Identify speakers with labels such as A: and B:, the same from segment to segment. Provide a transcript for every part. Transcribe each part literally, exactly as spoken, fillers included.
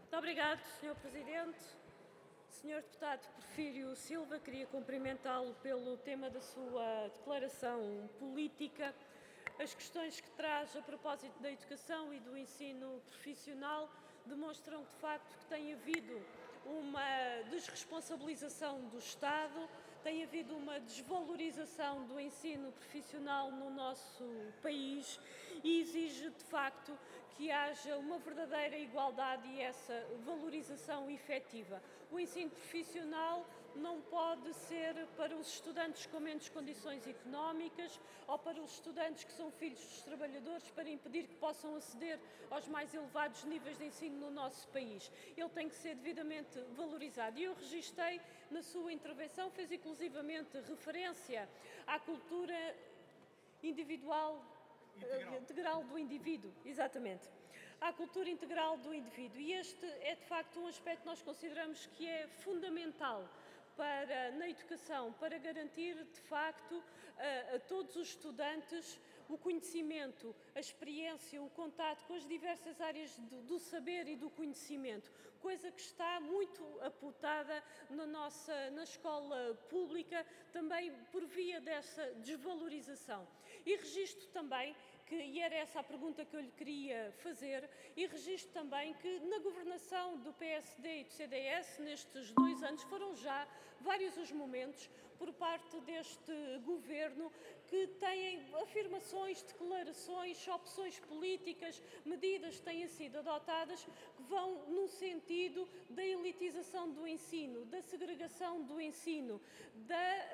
A: Muito obrigado, senhor Presidente. senhor Deputado Porfírio Silva, queria cumprimentá-lo pelo tema da sua declaração política. As questões que traz a propósito da educação e do ensino profissional demonstram, de facto, que tem havido uma desresponsabilização do Estado, tem havido uma desvalorização do ensino profissional no nosso país e exige, de facto, que haja uma verdadeira igualdade e essa valorização efetiva. O ensino profissional não pode ser para os estudantes com menos condições económicas ou para os estudantes que são filhos dos trabalhadores para impedir que possam aceder aos mais elevados níveis de ensino no nosso país. Ele tem que ser devidamente valorizado. E eu registrei na sua intervenção, fez inclusivamente referência à cultura individual integral, integral do indivíduo, exatamente, à cultura integral do indivíduo. E este é, de facto, um aspecto que nós consideramos que é fundamental para, na educação, para garantir, de facto, a, a todos os estudantes o conhecimento, a experiência, o contato com as diversas áreas do, do saber e do conhecimento, coisa que está muito apontada na nossa, na escola pública, também por via dessa desvalorização. E registro também que, e era essa a pergunta que eu lhe queria fazer, e registro também que na governação do P S D e do C D S, nestes dois anos, foram já vários os momentos por parte deste governo que têm afirmações, declarações, opções políticas, medidas que têm sido adotadas que vão no sentido da elitização do ensino, da segregação do ensino, da,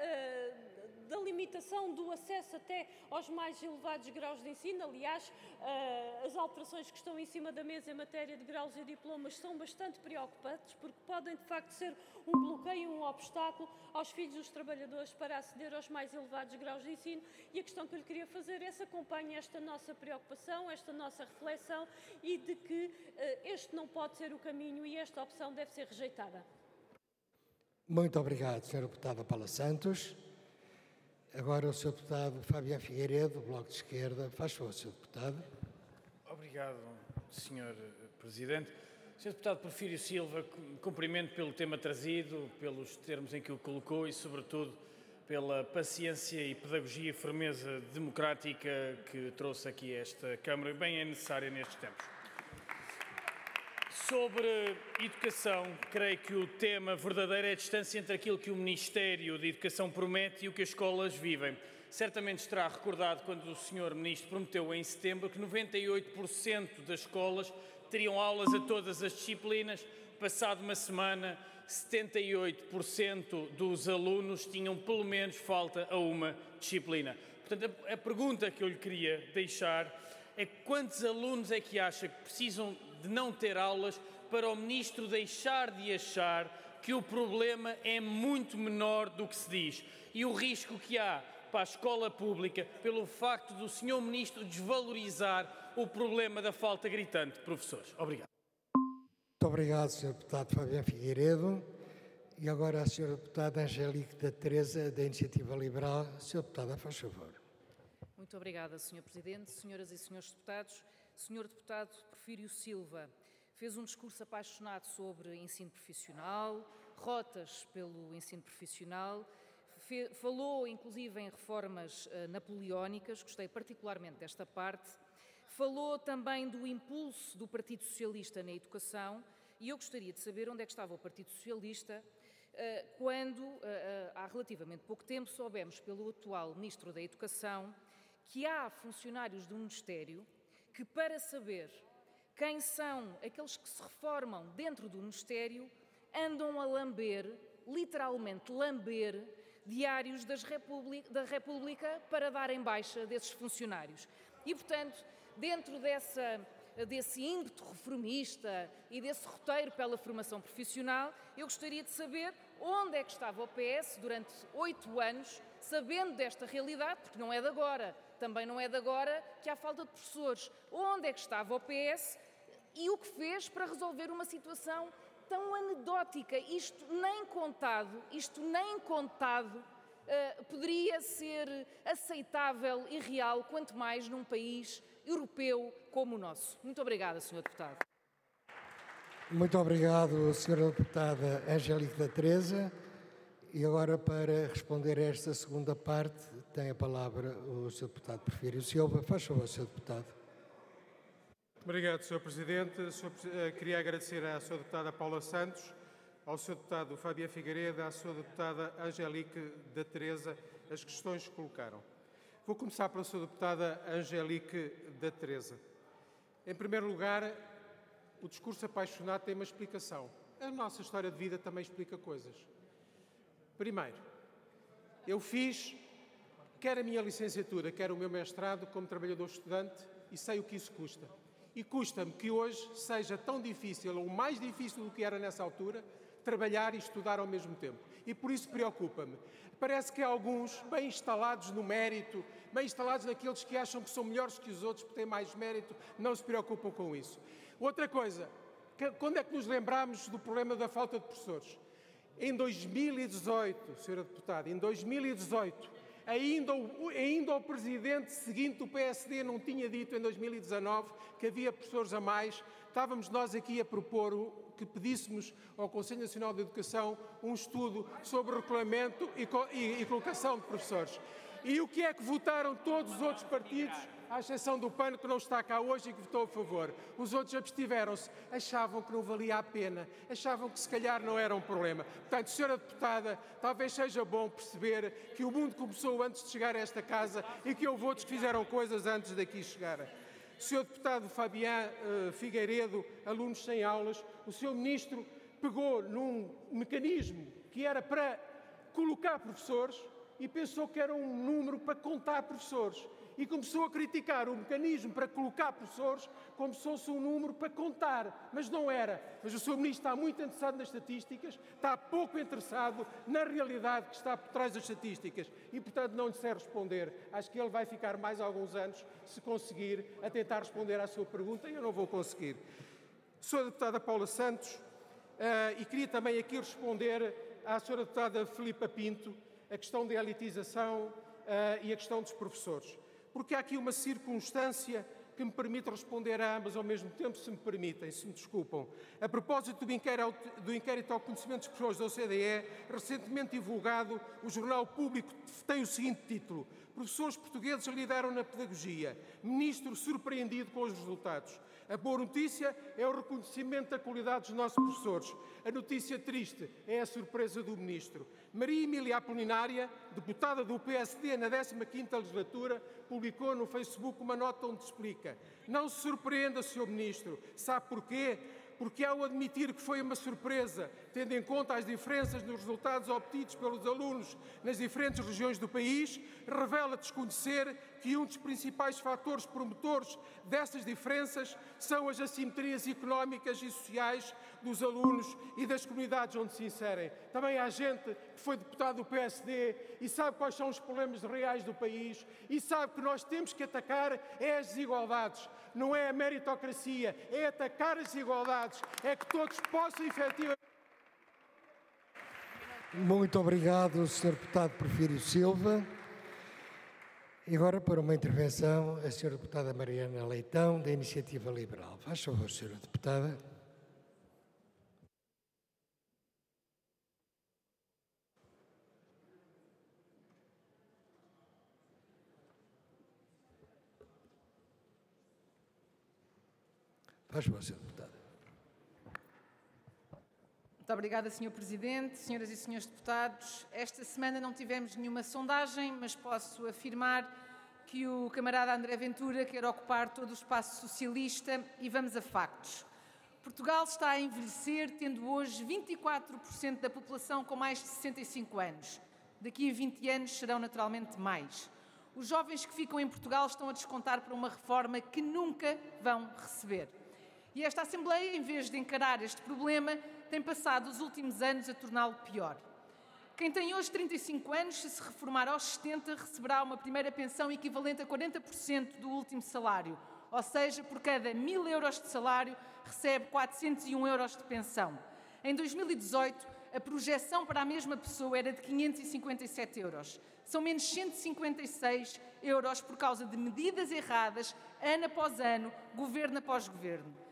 A: uh, da limitação do acesso até aos mais elevados graus de ensino. Aliás, uh, as alterações que estão em cima da mesa em matéria de graus e diplomas são bastante preocupantes porque podem, de facto, ser um bloqueio, um obstáculo aos filhos dos trabalhadores para aceder aos mais elevados graus de ensino. E a questão que eu lhe queria fazer é se acompanha esta nossa preocupação, esta nossa reflexão e de que uh, este não pode ser o caminho e esta opção deve ser rejeitada.
B: Muito obrigado, senhora Deputada Paula Santos. Agora o senhor Deputado Fabiano Figueiredo, do Bloco de Esquerda. Faz favor, senhor Deputado.
C: Obrigado, senhor Presidente. senhor Deputado Porfírio Silva, cumprimento pelo tema trazido, pelos termos em que o colocou e, sobretudo, pela paciência e pedagogia e firmeza democrática que trouxe aqui a esta Câmara, e bem é necessária nestes tempos. Sobre educação, creio que o tema verdadeiro é a distância entre aquilo que o Ministério da Educação promete e o que as escolas vivem. Certamente estará recordado quando o senhor Ministro prometeu em setembro que noventa e oito por cento das escolas teriam aulas a todas as disciplinas. Passado uma semana, setenta e oito por cento dos alunos tinham pelo menos falta a uma disciplina. Portanto, a, a pergunta que eu lhe queria deixar é quantos alunos é que acha que precisam de não ter aulas para o Ministro deixar de achar que o problema é muito menor do que se diz e o risco que há para a escola pública pelo facto do senhor Ministro desvalorizar o problema da falta gritante de professores. Obrigado.
B: Muito obrigado, senhor Deputado Fabiano Figueiredo. E agora a senhora Deputada Angélica da Teresa, da Iniciativa Liberal. senhora Deputada, faz favor.
D: Muito obrigada, senhor Presidente, senhoras e senhores deputados. senhor Deputado Porfírio Silva fez um discurso apaixonado sobre ensino profissional, rotas pelo ensino profissional, falou inclusive em reformas uh, napoleónicas, gostei particularmente desta parte, falou também do impulso do Partido Socialista na educação e eu gostaria de saber onde é que estava o Partido Socialista uh, quando, uh, uh, há relativamente pouco tempo, soubemos pelo atual Ministro da Educação que há funcionários do Ministério que, para saber quem são aqueles que se reformam dentro do Ministério, andam a lamber, literalmente lamber, diários das República, da República para darem baixa desses funcionários. E, portanto, dentro dessa, desse ímpeto reformista e desse roteiro pela formação profissional, eu gostaria de saber onde é que estava o P S durante oito anos, sabendo desta realidade, porque não é de agora, também não é de agora que há falta de professores. Onde é que estava o P S e o que fez para resolver uma situação tão anedótica? Isto nem contado, isto nem contado, uh, poderia ser aceitável e real, quanto mais num país europeu como o nosso. Muito obrigada, senhor Deputado.
B: Muito obrigado, senhora Deputada Angélica da Teresa. E agora, para responder a esta segunda parte, tem a palavra o senhor Deputado Porfírio Silva. Faz favor, senhor Deputado.
E: Obrigado, senhor Presidente. senhor Queria agradecer à senhora Deputada Paula Santos, ao senhor Deputado Fabiano Figueiredo, à senhora Deputada Angélica da Teresa, as questões que colocaram. Vou começar pela senhora Deputada Angélica da Teresa. Em primeiro lugar, o discurso apaixonado tem uma explicação. A nossa história de vida também explica coisas. Primeiro, eu fiz quer a minha licenciatura, quer o meu mestrado como trabalhador estudante e sei o que isso custa. E custa-me que hoje seja tão difícil, ou mais difícil do que era nessa altura, trabalhar e estudar ao mesmo tempo. E por isso preocupa-me. Parece que alguns, bem instalados no mérito, bem instalados naqueles que acham que são melhores que os outros porque têm mais mérito, não se preocupam com isso. Outra coisa, quando é que nos lembramos do problema da falta de professores? Em dois mil e dezoito, senhora Deputada, em dois mil e dezoito, ainda o, ainda o Presidente seguinte do P S D não tinha dito em dois mil e dezanove que havia professores a mais, estávamos nós aqui a propor o, que pedíssemos ao Conselho Nacional de Educação um estudo sobre o regulamento e, e, e colocação de professores. E o que é que votaram todos os outros partidos, à exceção do P A N, que não está cá hoje e que votou a favor? Os outros abstiveram-se, achavam que não valia a pena, achavam que se calhar não era um problema. Portanto, senhora Deputada, talvez seja bom perceber que o mundo começou antes de chegar a esta casa e que houve outros que fizeram coisas antes daqui chegar. senhor Deputado Fabiano uh, Figueiredo, alunos sem aulas, o senhor Ministro pegou num mecanismo que era para colocar professores e pensou que era um número para contar professores. E começou a criticar o mecanismo para colocar professores como se fosse um número para contar, mas não era. Mas o senhor Ministro está muito interessado nas estatísticas, está pouco interessado na realidade que está por trás das estatísticas e, portanto, não lhe sei responder. Acho que ele vai ficar mais alguns anos, se conseguir, a tentar responder à sua pergunta e eu não vou conseguir. senhora Deputada Paula Santos, uh, e queria também aqui responder à senhora Deputada Filipa Pinto a questão da elitização uh, e a questão dos professores. Porque há aqui uma circunstância que me permite responder a ambas ao mesmo tempo, se me permitem, se me desculpam. A propósito do inquérito, do inquérito ao conhecimento dos professores da O C D E, recentemente divulgado, o Jornal Público tem o seguinte título: Professores portugueses lideram na pedagogia. Ministro surpreendido com os resultados. A boa notícia é o reconhecimento da qualidade dos nossos professores. A notícia triste é a surpresa do Ministro. Maria Emília Apolinária, deputada do P S D na décima quinta legislatura, publicou no Facebook uma nota onde explica: não se surpreenda, senhor Ministro. Sabe porquê? Porque ao admitir que foi uma surpresa, tendo em conta as diferenças nos resultados obtidos pelos alunos nas diferentes regiões do país, revela desconhecer que um dos principais fatores promotores dessas diferenças são as assimetrias económicas e sociais dos alunos e das comunidades onde se inserem. Também há gente que foi deputado do P S D e sabe quais são os problemas reais do país e sabe que nós temos que atacar é as desigualdades. Não é a meritocracia, é atacar as desigualdades, é que todos possam efetivamente...
B: Muito obrigado, senhor Deputado Porfírio Silva. E agora, para uma intervenção, a senhora Deputada Mariana Leitão, da Iniciativa Liberal. Faz favor, senhora Deputada. Faz favor, senhora Deputada.
F: Muito obrigada, senhor Presidente, senhoras e senhores deputados. Esta semana não tivemos nenhuma sondagem, mas posso afirmar que o camarada André Ventura quer ocupar todo o espaço socialista e vamos a factos. Portugal está a envelhecer, tendo hoje vinte e quatro por cento da população com mais de sessenta e cinco anos. Daqui a vinte anos serão naturalmente mais. Os jovens que ficam em Portugal estão a descontar para uma reforma que nunca vão receber. E esta Assembleia, em vez de encarar este problema, tem passado os últimos anos a torná-lo pior. Quem tem hoje trinta e cinco anos, se se reformar aos setenta, receberá uma primeira pensão equivalente a quarenta por cento do último salário. Ou seja, por cada mil euros de salário, recebe quatrocentos e um euros de pensão. Em dois mil e dezoito, a projeção para a mesma pessoa era de quinhentos e cinquenta e sete euros. São menos cento e cinquenta e seis euros por causa de medidas erradas, ano após ano, governo após governo.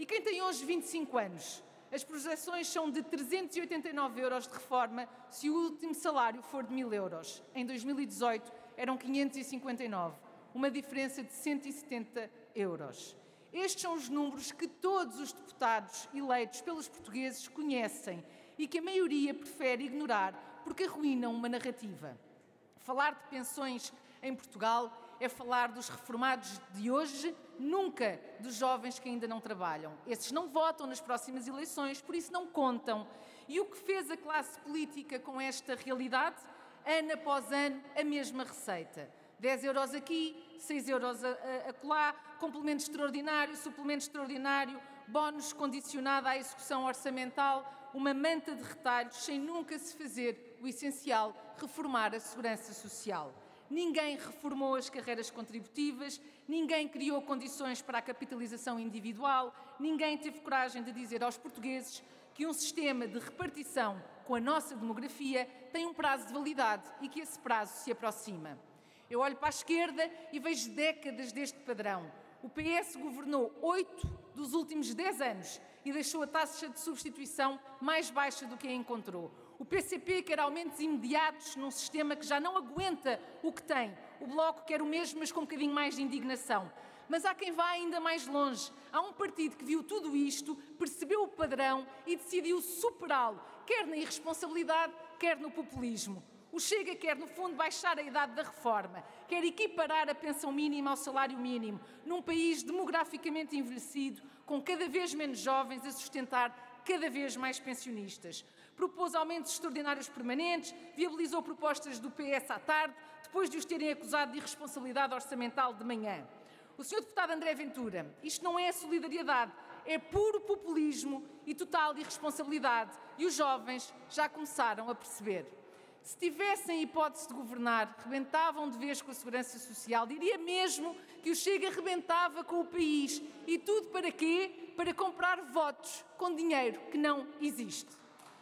F: E quem tem hoje vinte e cinco anos? As projeções são de trezentos e oitenta e nove euros de reforma se o último salário for de mil euros. Em dois mil e dezoito eram quinhentos e cinquenta e nove, uma diferença de cento e setenta euros. Estes são os números que todos os deputados eleitos pelos portugueses conhecem e que a maioria prefere ignorar porque arruinam uma narrativa. Falar de pensões em Portugal é falar dos reformados de hoje, nunca dos jovens que ainda não trabalham. Esses não votam nas próximas eleições, por isso não contam. E o que fez a classe política com esta realidade? Ano após ano, a mesma receita. dez euros aqui, seis euros acolá, complemento extraordinário, suplemento extraordinário, bónus condicionado à execução orçamental, uma manta de retalhos sem nunca se fazer o essencial, reformar a segurança social. Ninguém reformou as carreiras contributivas, ninguém criou condições para a capitalização individual, ninguém teve coragem de dizer aos portugueses que um sistema de repartição com a nossa demografia tem um prazo de validade e que esse prazo se aproxima. Eu olho para a esquerda e vejo décadas deste padrão. O P S governou oito dos últimos dez anos e deixou a taxa de substituição mais baixa do que a encontrou. O P C P quer aumentos imediatos num sistema que já não aguenta o que tem. O Bloco quer o mesmo, mas com um bocadinho mais de indignação. Mas há quem vá ainda mais longe. Há um partido que viu tudo isto, percebeu o padrão e decidiu superá-lo, quer na irresponsabilidade, quer no populismo. O Chega quer, no fundo, baixar a idade da reforma, quer equiparar a pensão mínima ao salário mínimo, num país demograficamente envelhecido, com cada vez menos jovens a sustentar cada vez mais pensionistas. Propôs aumentos extraordinários permanentes, viabilizou propostas do P S à tarde, depois de os terem acusado de irresponsabilidade orçamental de manhã. O senhor deputado André Ventura, isto não é solidariedade, é puro populismo e total irresponsabilidade, e os jovens já começaram a perceber. Se tivessem hipótese de governar, rebentavam de vez com a segurança social, diria mesmo que o Chega rebentava com o país. E tudo para quê? Para comprar votos com dinheiro que não existe.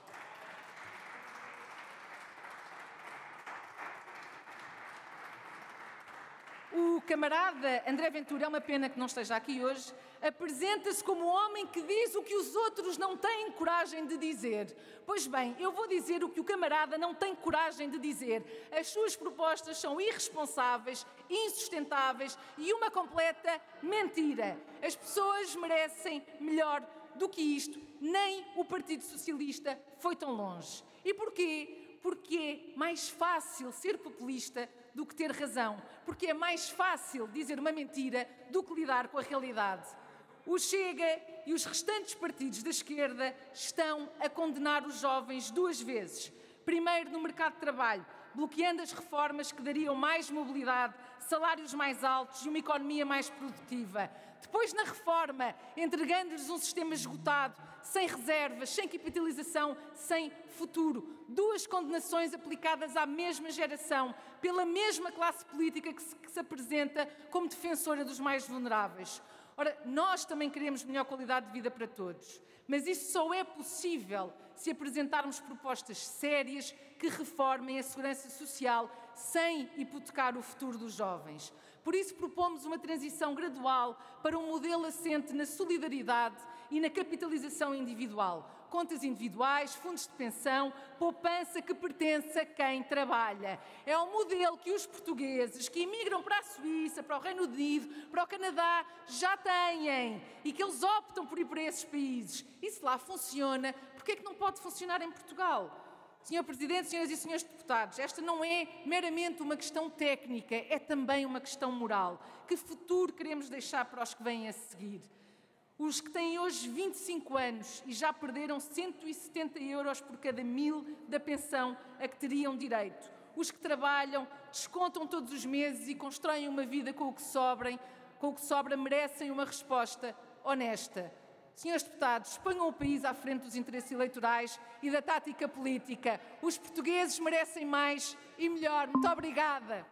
F: O camarada André Ventura, é uma pena que não esteja aqui hoje, apresenta-se como o homem que diz o que os outros não têm coragem de dizer. Pois bem, eu vou dizer o que o camarada não tem coragem de dizer. As suas propostas são irresponsáveis, insustentáveis e uma completa mentira. As pessoas merecem melhor do que isto. Nem o Partido Socialista foi tão longe. E porquê? Porque é mais fácil ser populista do que ter razão, porque é mais fácil dizer uma mentira do que lidar com a realidade. O Chega e os restantes partidos da esquerda estão a condenar os jovens duas vezes. Primeiro, no mercado de trabalho, bloqueando as reformas que dariam mais mobilidade, salários mais altos e uma economia mais produtiva. Depois, na reforma, entregando-lhes um sistema esgotado, sem reservas, sem capitalização, sem futuro. Duas condenações aplicadas à mesma geração, pela mesma classe política que se, que se apresenta como defensora dos mais vulneráveis. Ora, nós também queremos melhor qualidade de vida para todos, mas isso só é possível se apresentarmos propostas sérias que reformem a segurança social sem hipotecar o futuro dos jovens. Por isso propomos uma transição gradual para um modelo assente na solidariedade e na capitalização individual. Contas individuais, fundos de pensão, poupança que pertence a quem trabalha. É um modelo que os portugueses que imigram para a Suíça, para o Reino Unido, para o Canadá, já têm e que eles optam por ir para esses países. E se lá funciona, porquê é que não pode funcionar em Portugal? senhor Presidente, senhoras e senhores deputados, esta não é meramente uma questão técnica, é também uma questão moral. Que futuro queremos deixar para os que vêm a seguir? Os que têm hoje vinte e cinco anos e já perderam cento e setenta euros por cada mil da pensão a que teriam direito. Os que trabalham, descontam todos os meses e constroem uma vida com o que sobrem, com o que sobra, merecem uma resposta honesta. Senhores deputados, ponham o país à frente dos interesses eleitorais e da tática política. Os portugueses merecem mais e melhor. Muito obrigada.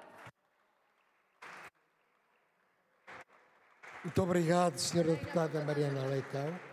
B: Muito obrigado, senhora deputada Mariana Leitão.